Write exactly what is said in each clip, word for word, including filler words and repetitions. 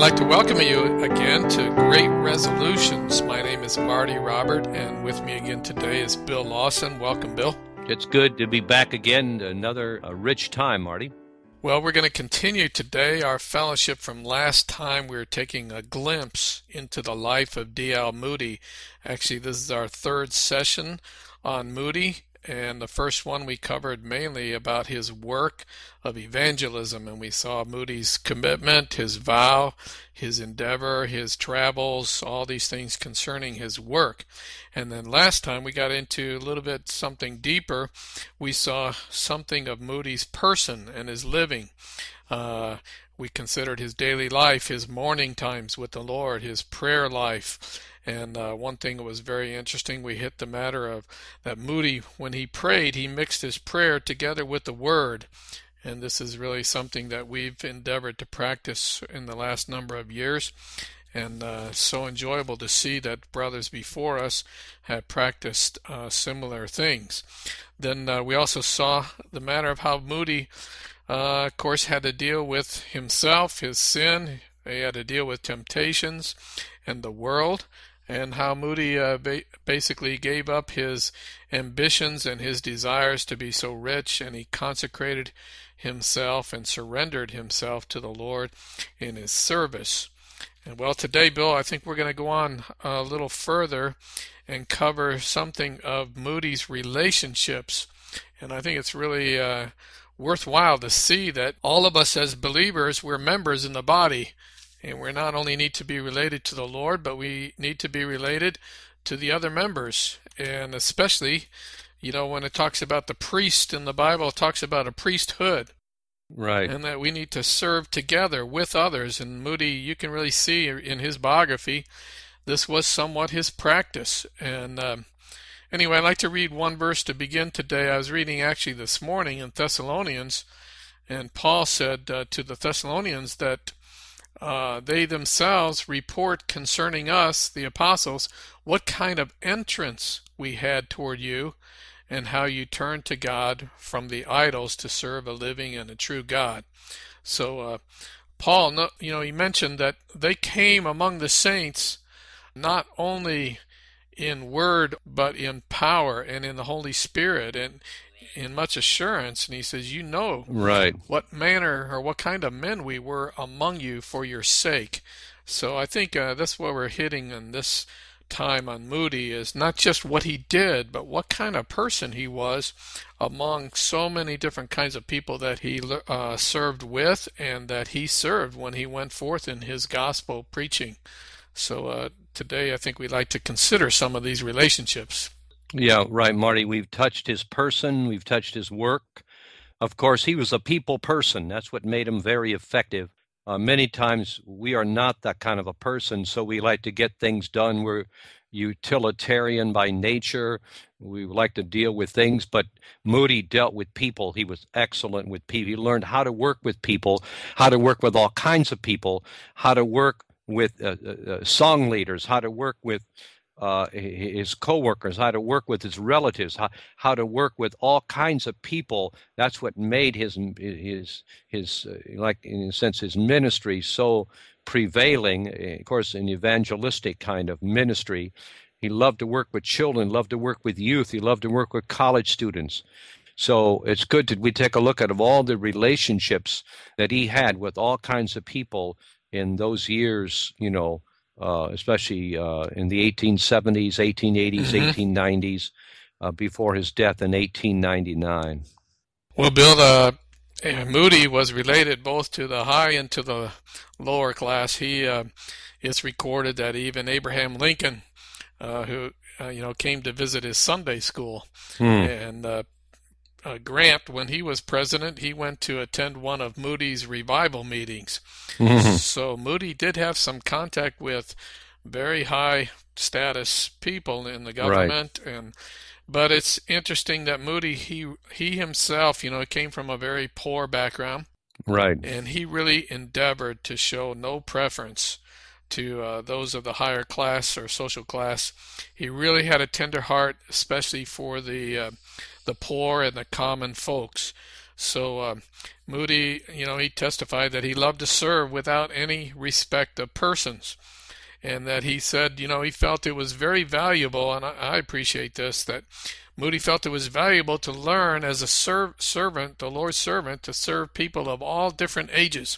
like to welcome you again to Great Resolutions. My name is Marty Robert, and with me again today is Bill Lawson. Welcome, Bill. It's good to be back again. Another uh, rich time, Marty. Well, we're going to continue today our fellowship from last time. We were taking a glimpse into the life of D L Moody. Actually, this is our third session on Moody. And the first one we covered mainly about his work of evangelism, and we saw Moody's commitment, his vow, his endeavor, his travels, all these things concerning his work. And then last time we got into a little bit something deeper. We saw something of Moody's person and his living. Uh, we considered his daily life, his morning times with the Lord, his prayer life. And uh, one thing that was very interesting, we hit the matter of that Moody, when he prayed, he mixed his prayer together with the Word. And this is really something that we've endeavored to practice in the last number of years. And uh, so enjoyable to see that brothers before us have practiced uh, similar things. Then uh, we also saw the matter of how Moody, uh, of course, had to deal with himself, his sin. He had to deal with temptations and the world. And how Moody uh, ba- basically gave up his ambitions and his desires to be so rich, and he consecrated himself and surrendered himself to the Lord in his service. And well, today, Bill, I think we're going to go on a little further and cover something of Moody's relationships. And I think it's really uh, worthwhile to see that all of us as believers, we're members in the body. And we not only need to be related to the Lord, but we need to be related to the other members. And especially, you know, when it talks about the priest in the Bible, it talks about a priesthood. Right. And that we need to serve together with others. And Moody, you can really see in his biography, this was somewhat his practice. And um, anyway, I'd like to read one verse to begin today. I was reading actually this morning in Thessalonians, and Paul said uh, to the Thessalonians that Uh, they themselves report concerning us, the apostles, what kind of entrance we had toward you, and how you turned to God from the idols to serve a living and a true God. So uh, Paul, you know, he mentioned that they came among the saints not only in word, but in power and in the Holy Spirit, and in much assurance. And he says, you know right. what manner or what kind of men we were among you for your sake. So I think uh, that's what we're hitting in this time on Moody, is not just what he did, but what kind of person he was among so many different kinds of people that he uh, served with and that he served when he went forth in his gospel preaching. So uh, today I think we'd like to consider some of these relationships. Yeah, right, Marty. We've touched his person. We've touched his work. Of course, he was a people person. That's what made him very effective. Uh, many times we are not that kind of a person, so we like to get things done. We're utilitarian by nature. We like to deal with things, but Moody dealt with people. He was excellent with people. He learned how to work with people, how to work with all kinds of people, how to work with uh, uh, song leaders, how to work with Uh, his co-workers, how to work with his relatives, how, how to work with all kinds of people. That's what made his, his, his uh, like in a sense, his ministry so prevailing, of course, an evangelistic kind of ministry. He loved to work with children, loved to work with youth, he loved to work with college students. So it's good that we take a look at of all the relationships that he had with all kinds of people in those years, you know, Uh, especially uh, in the eighteen seventies, eighteen eighties, mm-hmm. eighteen nineties, uh, before his death in eighteen ninety-nine. Well, Bill, uh, Moody was related both to the high and to the lower class. He uh, it's recorded that even Abraham Lincoln, uh, who uh, you know came to visit his Sunday school, mm. and uh, Uh, Grant, when he was president, he went to attend one of Moody's revival meetings. Mm-hmm. So Moody did have some contact with very high status people in the government, right. and but it's interesting that Moody, he he himself, you know, came from a very poor background, right, and he really endeavored to show no preference to uh, those of the higher class or social class. He really had a tender heart, especially for the uh, the poor and the common folks. So uh, Moody, you know, he testified that he loved to serve without any respect of persons, and that he said, you know, he felt it was very valuable, and I, I appreciate this, that Moody felt it was valuable to learn as a serv- servant, the Lord's servant, to serve people of all different ages.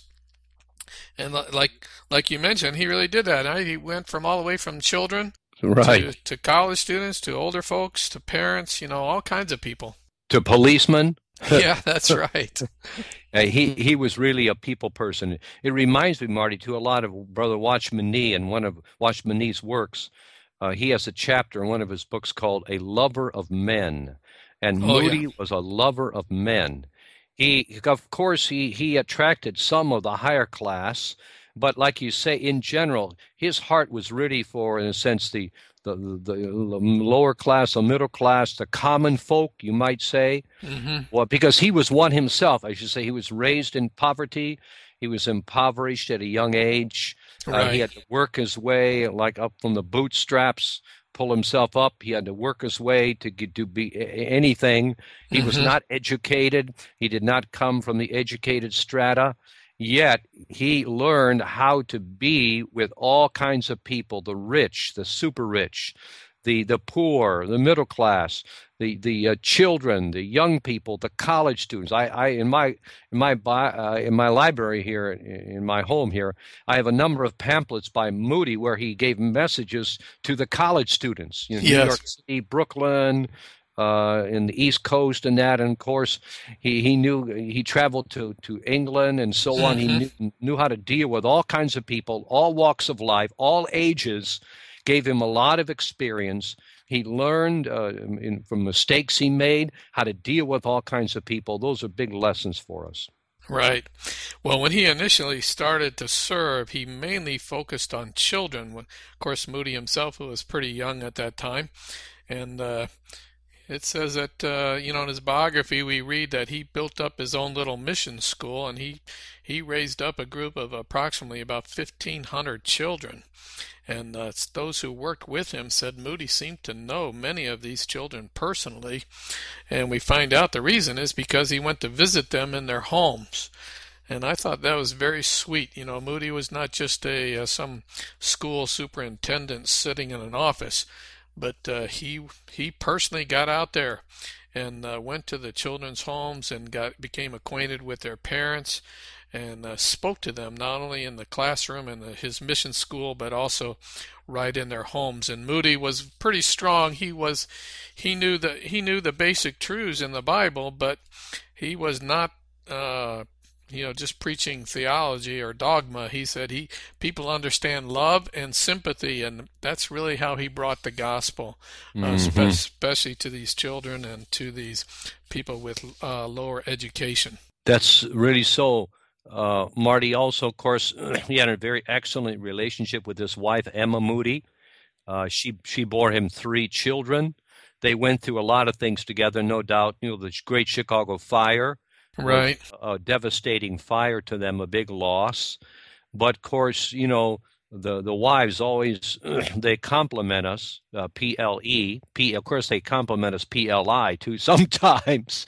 And like like you mentioned, he really did that. Right? He went from all the way from children Right. to, to college students, to older folks, to parents, you know, all kinds of people. To policemen. Yeah, that's right. Uh, he he was really a people person. It reminds me, Marty, to a lot of Brother Watchman Nee, and one of Watchman Nee's works. Uh, he has a chapter in one of his books called "A Lover of Men," and Oh, Moody yeah. was a lover of men. He, of course, he he attracted some of the higher class, but like you say, in general, his heart was really for, in a sense, the the the lower class, the middle class, the common folk, you might say. Hmm. Well, because he was one himself, I should say. He was raised in poverty. He was impoverished at a young age. Uh, he Right. had to work his way, like up from the bootstraps, pull himself up. He had to work his way to get to be a- anything. He was Hmm. not educated. He did not come from the educated strata. Yet he learned how to be with all kinds of people, the rich, the super rich, the the poor, the middle class, the the uh, children, the young people, the college students. I, I in my in my uh, in my library here in my home here, I have a number of pamphlets by Moody where he gave messages to the college students. You know, New York Yes. City, Brooklyn, uh, in the East Coast, and that. And of course, he he knew he traveled to to England and so on. He Hmm. knew knew how to deal with all kinds of people, all walks of life, all ages. Gave him a lot of experience. He learned uh, in, from mistakes he made how to deal with all kinds of people. Those are big lessons for us. Right. Well, when he initially started to serve, he mainly focused on children. When, of course, Moody himself was pretty young at that time, and uh, it says that, uh, you know, in his biography, we read that he built up his own little mission school, and he he raised up a group of approximately about fifteen hundred children. And uh, those who worked with him said Moody seemed to know many of these children personally. And we find out the reason is because he went to visit them in their homes. And I thought that was very sweet. You know, Moody was not just a uh, some school superintendent sitting in an office, but uh, he he personally got out there and uh, went to the children's homes and got became acquainted with their parents and uh, spoke to them not only in the classroom and the, his mission school, but also right in their homes. And Moody was pretty strong. He was he knew the he knew the basic truths in the Bible, but he was not uh, you know just preaching theology or dogma. He said he people understand love and sympathy, and that's really how he brought the gospel, uh, spe- Mm-hmm. especially to these children and to these people with uh, lower education. That's really so. Uh, Marty also, of course, he had a very excellent relationship with his wife, Emma Moody. Uh, she she bore him three children. They went through a lot of things together, no doubt. You know, the Great Chicago Fire was Right. a devastating fire to them, a big loss. But of course, you know, the the wives always they compliment us, uh, P L E. P, of course, they compliment us P L I too sometimes.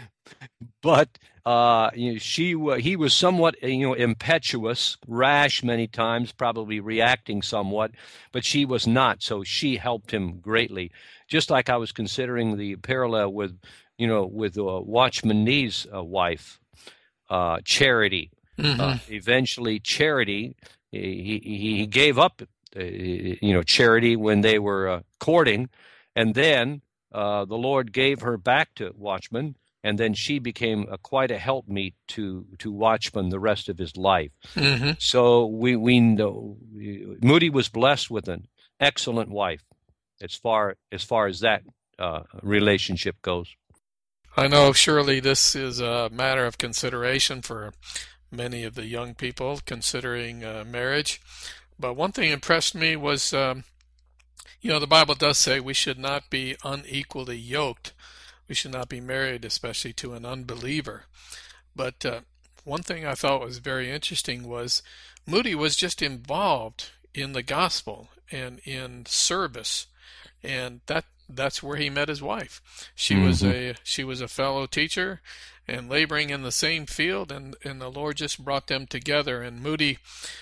But uh, you know, she wa he was somewhat you know impetuous, rash many times, probably reacting somewhat, but she was not. So she helped him greatly. Just like I was considering the parallel with you know with uh, Watchman Nee's uh, wife, uh, Charity. Uh, Hmm. eventually, Charity he he, he gave up uh, you know Charity when they were uh, courting, and then uh, the Lord gave her back to Watchman. And then she became a, quite a helpmeet to to Watchman the rest of his life. Hmm. So we we know Moody was blessed with an excellent wife, as far as far as that uh, relationship goes. I know surely this is a matter of consideration for many of the young people considering uh, marriage. But one thing impressed me was, um, you know, the Bible does say we should not be unequally yoked. We should not be married, especially to an unbeliever. But uh, one thing I thought was very interesting was Moody was just involved in the gospel and in service, and that that's where he met his wife. She Mm-hmm. was a she was a fellow teacher and laboring in the same field, and, and the Lord just brought them together. And Moody,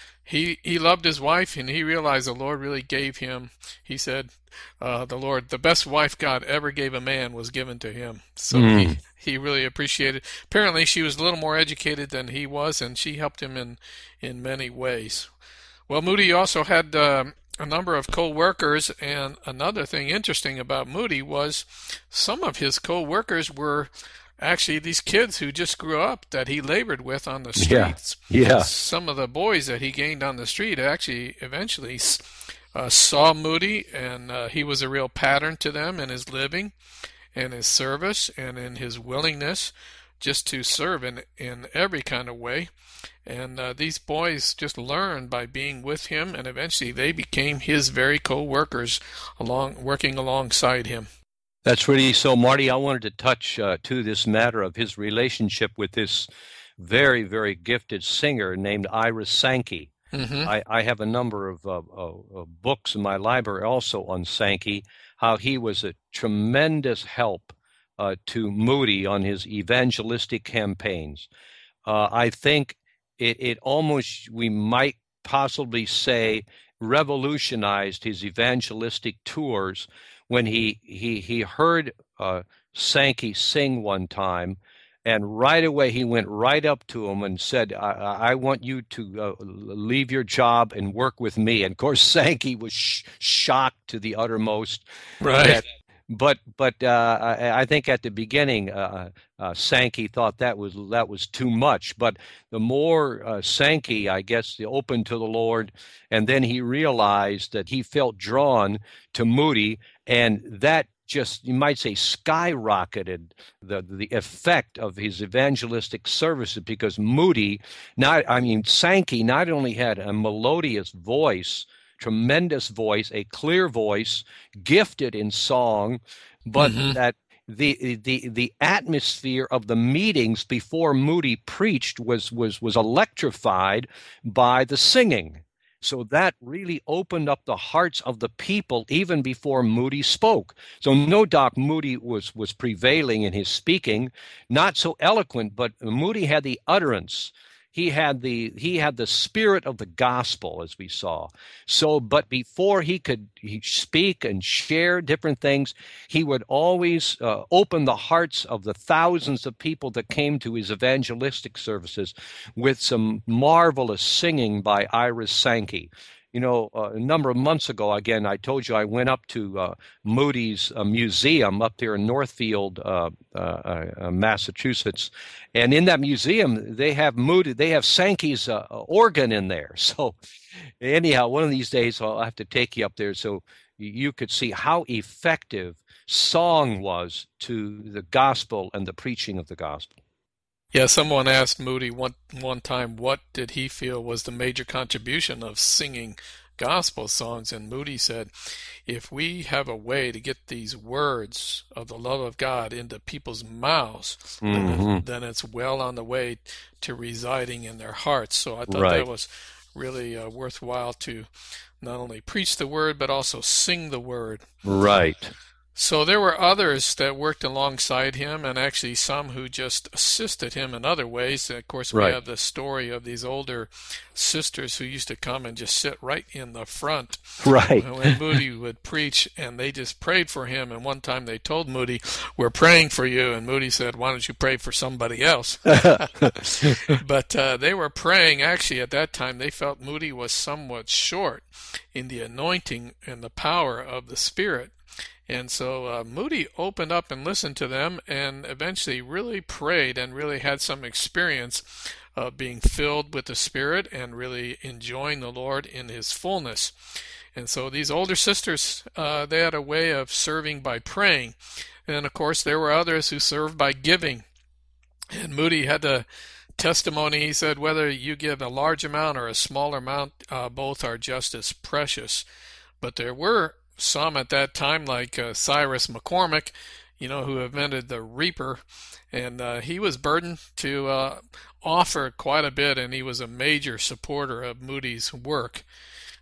he he loved his wife, and he realized the Lord really gave him, he said, uh, the Lord, the best wife God ever gave a man was given to him. So Mm. he, he really appreciated. Apparently she was a little more educated than he was, and she helped him in, in many ways. Well, Moody also had um, a number of co-workers, and another thing interesting about Moody was some of his co-workers were actually these kids who just grew up that he labored with on the streets. Yeah. Yeah. Some of the boys that he gained on the street actually eventually uh, saw Moody, and uh, he was a real pattern to them in his living and his service and in his willingness just to serve in, in every kind of way. And uh, these boys just learned by being with him, and eventually they became his very co-workers, along working alongside him. That's really so, Marty. I wanted to touch uh, to this matter of his relationship with this very, very gifted singer named Ira Sankey. Mm-hmm. I, I have a number of uh, uh, books in my library also on Sankey, how he was a tremendous help uh, to Moody on his evangelistic campaigns. Uh, I think it, it almost, we might possibly say, revolutionized his evangelistic tours when he he he heard uh, Sankey sing one time, and right away he went right up to him and said, I, I want you to uh, leave your job and work with me. And of course, Sankey was sh- shocked to the uttermost. Right. That, but but uh, I, I think at the beginning, uh, uh, Sankey thought that was that was too much. But the more uh, Sankey, I guess, opened to the Lord, and then he realized that he felt drawn to Moody, and that just, you might say, skyrocketed the the effect of his evangelistic services, because Moody, not I mean Sankey, not only had a melodious voice, tremendous voice, a clear voice, gifted in song, but mm-hmm. that the the the atmosphere of the meetings before Moody preached was was was electrified by the singing. So that really opened up the hearts of the people even before Moody spoke. So no doubt Moody was was prevailing in his speaking, not so eloquent, but Moody had the utterance. He had the he had the spirit of the gospel, as we saw. So, but before he could he speak and share different things, he would always uh, open the hearts of the thousands of people that came to his evangelistic services with some marvelous singing by Ira Sankey. You know, uh, a number of months ago, again, I told you I went up to uh, Moody's uh, museum up there in Northfield, uh, uh, uh, Massachusetts, and in that museum they have Moody, they have Sankey's uh, organ in there. So, anyhow, one of these days I'll have to take you up there so you could see how effective song was to the gospel and the preaching of the gospel. Yeah, someone asked Moody one one time what did he feel was the major contribution of singing gospel songs, and Moody said, if we have a way to get these words of the love of God into people's mouths, mm-hmm. then, then it's well on the way to residing in their hearts. So I thought right. that was really uh, worthwhile to not only preach the word, but also sing the word. Right. So there were others that worked alongside him, and actually some who just assisted him in other ways. Of course, we right. have the story of these older sisters who used to come and just sit right in the front right. when Moody would preach, and they just prayed for him. And one time they told Moody, we're praying for you, and Moody said, why don't you pray for somebody else? But uh, they were praying. Actually, at that time, they felt Moody was somewhat short in the anointing and the power of the Spirit. And so uh, Moody opened up and listened to them, and eventually really prayed and really had some experience of being filled with the Spirit and really enjoying the Lord in His fullness. And so these older sisters, uh, they had a way of serving by praying. And of course there were others who served by giving. And Moody had the testimony, he said, whether you give a large amount or a small amount, uh, both are just as precious. But there were some at that time, like uh, Cyrus McCormick, you know, who invented the reaper, and uh, he was burdened to uh, offer quite a bit, and he was a major supporter of Moody's work.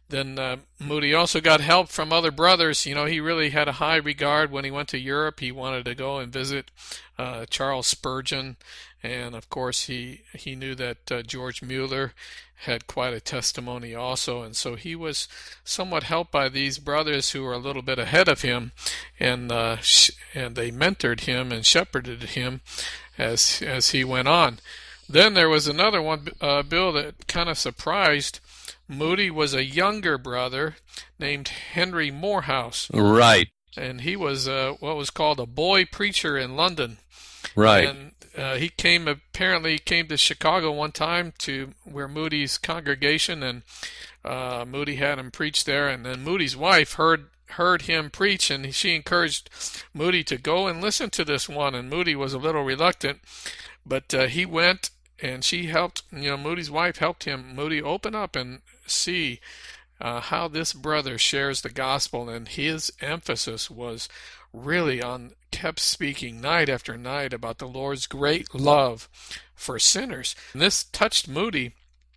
Then uh, Moody also got help from other brothers. You know, he really had a high regard when he went to Europe. He wanted to go and visit uh, Charles Spurgeon, and of course he he knew that uh, George Mueller had quite a testimony also, and so he was somewhat helped by these brothers who were a little bit ahead of him, and uh, sh- and they mentored him and shepherded him as as he went on. Then there was another one, uh, Bill, that kind of surprised Moody. Was a younger brother named Henry Morehouse. Right. And he was uh, what was called a boy preacher in London. Right. And uh, he came, apparently came to Chicago one time to where Moody's congregation, and uh, Moody had him preach there. And then Moody's wife heard heard him preach, and she encouraged Moody to go and listen to this one. And Moody was a little reluctant, but uh, he went, and she helped, you know, Moody's wife helped him, Moody, open up and see uh, how this brother shares the gospel. And his emphasis was really on, kept speaking night after night about the Lord's great love for sinners. And this touched Moody.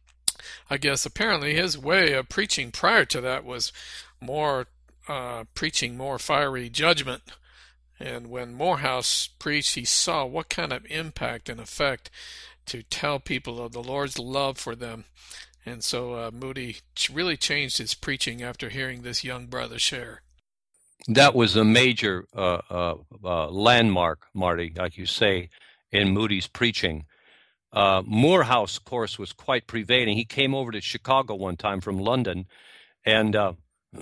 I guess apparently his way of preaching prior to that was more uh, preaching more fiery judgment. And when Morehouse preached, he saw what kind of impact and effect to tell people of the Lord's love for them. And so uh, Moody really changed his preaching after hearing this young brother share. That was a major uh, uh, uh, landmark, Marty, like you say, in Moody's preaching. Uh, Morehouse, of course, was quite prevailing. He came over to Chicago one time from London, and uh,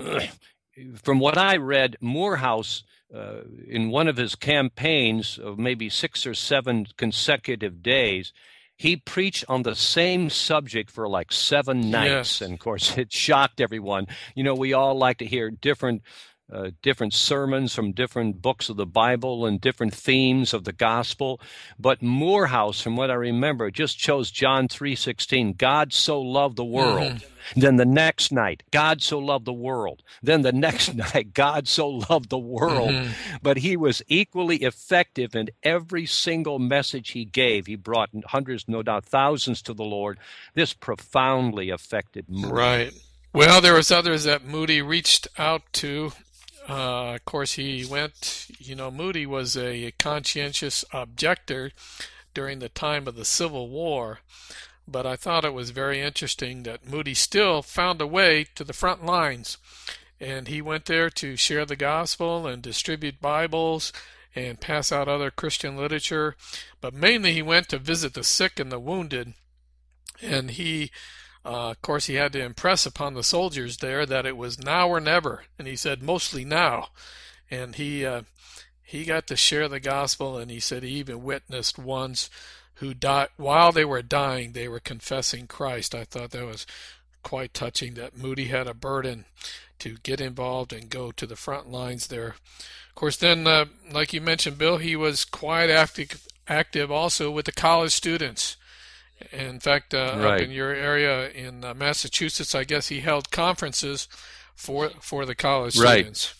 from what I read, Morehouse, uh, in one of his campaigns of maybe six or seven consecutive days, he preached on the same subject for like seven nights. Yes. And, of course, it shocked everyone. You know, we all like to hear different Uh, different sermons from different books of the Bible and different themes of the gospel. But Morehouse, from what I remember, just chose John three sixteen, God so loved the world. Mm-hmm. Then the next night, God so loved the world. Then the next night, God so loved the world. Mm-hmm. But he was equally effective in every single message he gave. He brought hundreds, no doubt thousands to the Lord. This profoundly affected Moody. Right. Well, there was others that Moody reached out to. Uh, of course, he went, you know, Moody was a conscientious objector during the time of the Civil War, but I thought it was very interesting that Moody still found a way to the front lines, and he went there to share the gospel and distribute Bibles and pass out other Christian literature, but mainly he went to visit the sick and the wounded, and he Uh, of course, he had to impress upon the soldiers there that it was now or never, and he said mostly now. And he uh, he got to share the gospel, and he said he even witnessed ones who died while they were dying. They were confessing Christ. I thought that was quite touching. That Moody had a burden to get involved and go to the front lines there. Of course, then, uh, like you mentioned, Bill, he was quite active active also with the college students. In fact, uh, right. up in your area in uh, Massachusetts, I guess he held conferences for for the college right. students.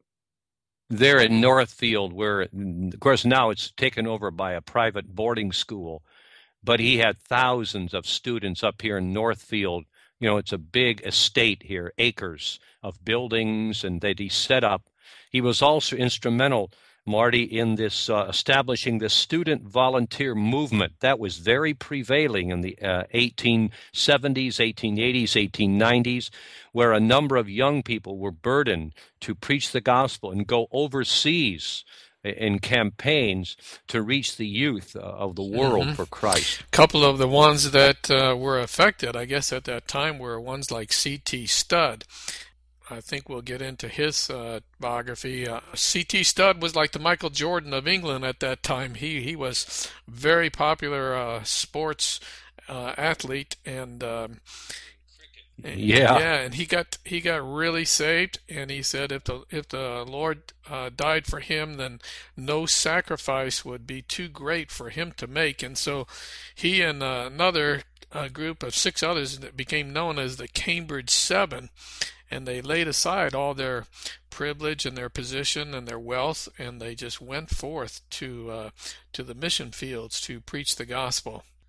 There in Northfield, where, of course, now it's taken over by a private boarding school, but he had thousands of students up here in Northfield. You know, it's a big estate here, acres of buildings, and that he set up. He was also instrumental, Marty, in this uh, establishing the student volunteer movement that was very prevailing in the uh, eighteen seventies, eighteen eighties, eighteen nineties, where a number of young people were burdened to preach the gospel and go overseas in campaigns to reach the youth of the world mm-hmm. for Christ. A couple of the ones that uh, were affected, I guess, at that time were ones like C T Studd. I think we'll get into his uh, biography. Uh, C T Studd was like the Michael Jordan of England at that time. He he was very popular uh, sports uh, athlete, and um, yeah, yeah, and he got he got really saved. And he said if the if the Lord uh, died for him, then no sacrifice would be too great for him to make. And so he and uh, another uh, group of six others that became known as the Cambridge Seven. And they laid aside all their privilege and their position and their wealth, and they just went forth to uh, to the mission fields to preach the gospel.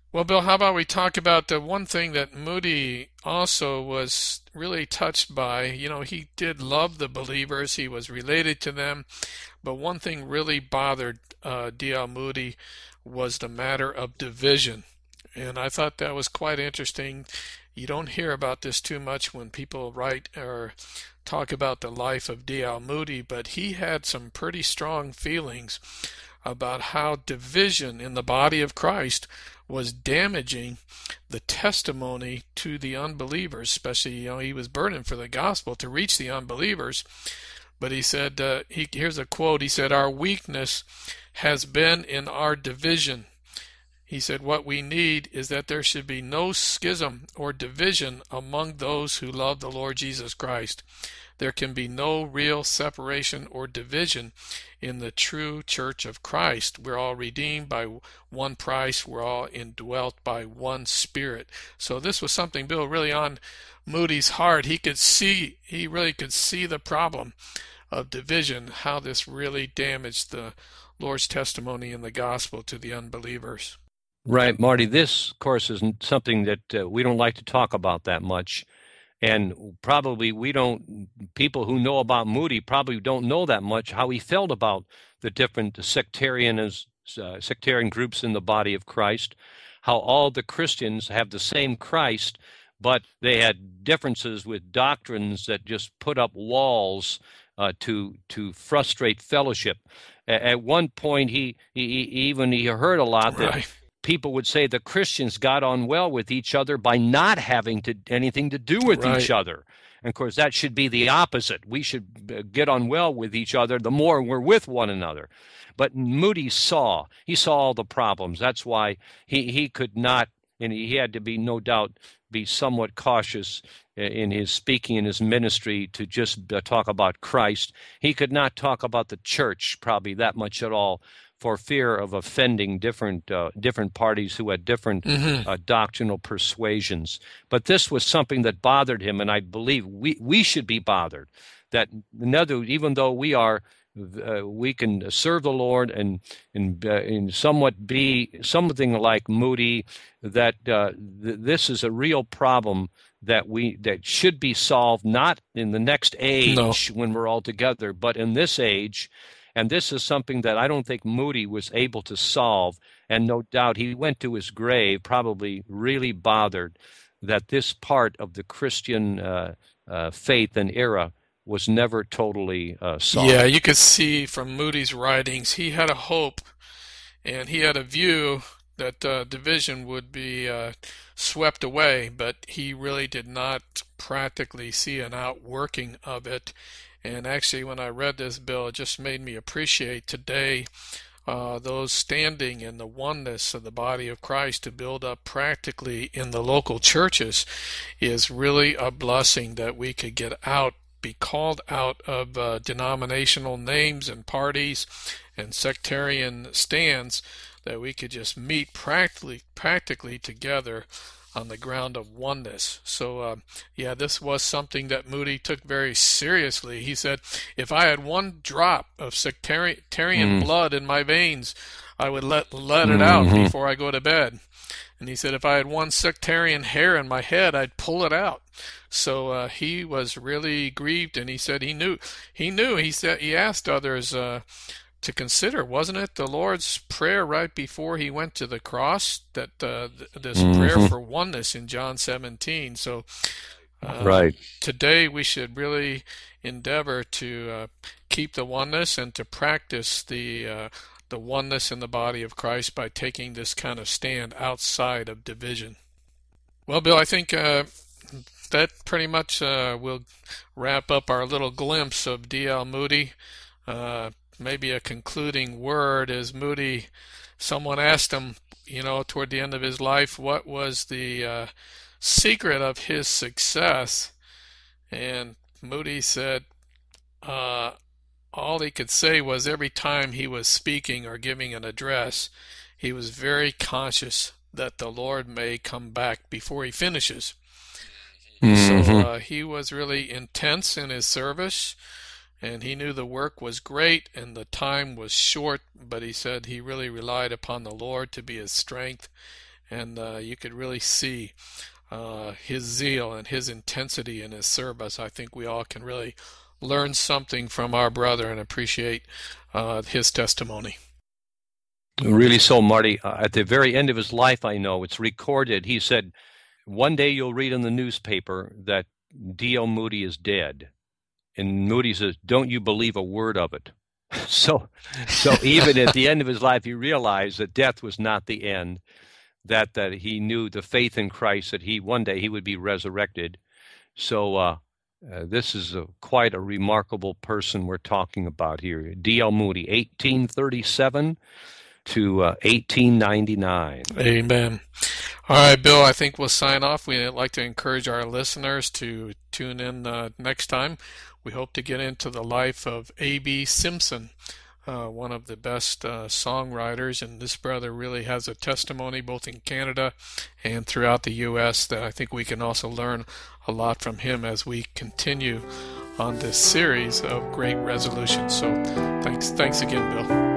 Well, Bill, how about we talk about the one thing that Moody also was really touched by? You know, he did love the believers, he was related to them, but one thing really bothered uh, D L. Moody was the matter of division. And I thought that was quite interesting. You don't hear about this too much when people write or talk about the life of D L. Moody, but he had some pretty strong feelings about how division in the body of Christ was damaging the testimony to the unbelievers, especially, you know, he was burdened for the gospel to reach the unbelievers. But he said, uh, he, here's a quote, he said, "Our weakness has been in our division." He said, "What we need is that there should be no schism or division among those who love the Lord Jesus Christ. There can be no real separation or division in the true church of Christ. We're all redeemed by one price. We're all indwelt by one Spirit." So this was something, Bill, really on Moody's heart. He could see, he really could see the problem of division, how this really damaged the Lord's testimony in the gospel to the unbelievers. Right, Marty. This, of course, is something that uh, we don't like to talk about that much. And probably we don't, people who know about Moody probably don't know that much how he felt about the different sectarian, uh, sectarian groups in the body of Christ, how all the Christians have the same Christ, but they had differences with doctrines that just put up walls uh, to to frustrate fellowship. At one point, he, he even he heard a lot that Right. people would say the Christians got on well with each other by not having to anything to do with Right. each other. And of course, that should be the opposite. We should get on well with each other the more we're with one another. But Moody saw, he saw all the problems. That's why he, he could not, and he had to be, no doubt, be somewhat cautious in his speaking, in his ministry, to just talk about Christ. He could not talk about the church probably that much at all, for fear of offending different uh, different parties who had different Mm-hmm. uh, doctrinal persuasions. But this was something that bothered him, and I believe we, we should be bothered. That another, even though we are, uh, we can serve the Lord and and, uh, and somewhat be something like Moody. That uh, th- this is a real problem that we that should be solved not in the next age No. when we're all together, but in this age. And this is something that I don't think Moody was able to solve. And no doubt he went to his grave probably really bothered that this part of the Christian uh, uh, faith and era was never totally uh, solved. Yeah, you could see from Moody's writings, he had a hope and he had a view that uh, division would be uh, swept away, but he really did not practically see an outworking of it. And actually, when I read this, Bill, it just made me appreciate today uh, those standing in the oneness of the body of Christ to build up practically in the local churches is really a blessing that we could get out, be called out of uh, denominational names and parties and sectarian stands, that we could just meet practically practically together on the ground of oneness. So, uh, yeah, this was something that Moody took very seriously. He said, if I had one drop of sectarian Mm. blood in my veins, I would let let it Mhm. out before I go to bed. And he said, if I had one sectarian hair in my head, I'd pull it out. So uh, he was really grieved, and he said he knew. He knew. He said he asked others uh, to consider, wasn't it the Lord's prayer right before he went to the cross, that uh, th- this Mhm. prayer for oneness in John seventeen. So uh, Right. today we should really endeavor to uh, keep the oneness and to practice the uh, the oneness in the body of Christ by taking this kind of stand outside of division. Well, Bill, I think uh, that pretty much uh, will wrap up our little glimpse of D L. Moody. Uh, maybe a concluding word is Moody, someone asked him, you know, toward the end of his life, what was the uh, secret of his success? And Moody said uh, all he could say was every time he was speaking or giving an address, he was very conscious that the Lord may come back before he finishes. Mhm. So uh, he was really intense in his service, and he knew the work was great and the time was short, but he said he really relied upon the Lord to be his strength, and uh, you could really see uh, his zeal and his intensity in his service. I think we all can really learn something from our brother and appreciate uh, his testimony. Really so, Marty. Uh, at the very end of his life, I know, it's recorded, he said, one day you'll read in the newspaper that D L Moody is dead. And Moody says, don't you believe a word of it. So, so even at the end of his life, he realized that death was not the end, that, that he knew the faith in Christ, that he one day he would be resurrected. So uh, uh, this is a, quite a remarkable person we're talking about here. D L Moody, eighteen thirty-seven to uh, eighteen ninety-nine. Amen. All right, Bill, I think we'll sign off. We'd like to encourage our listeners to tune in uh, next time. We hope to get into the life of A B Simpson, uh, one of the best uh, songwriters, and this brother really has a testimony both in Canada and throughout the U S that I think we can also learn a lot from him as we continue on this series of great resolutions. So thanks, thanks again, Bill.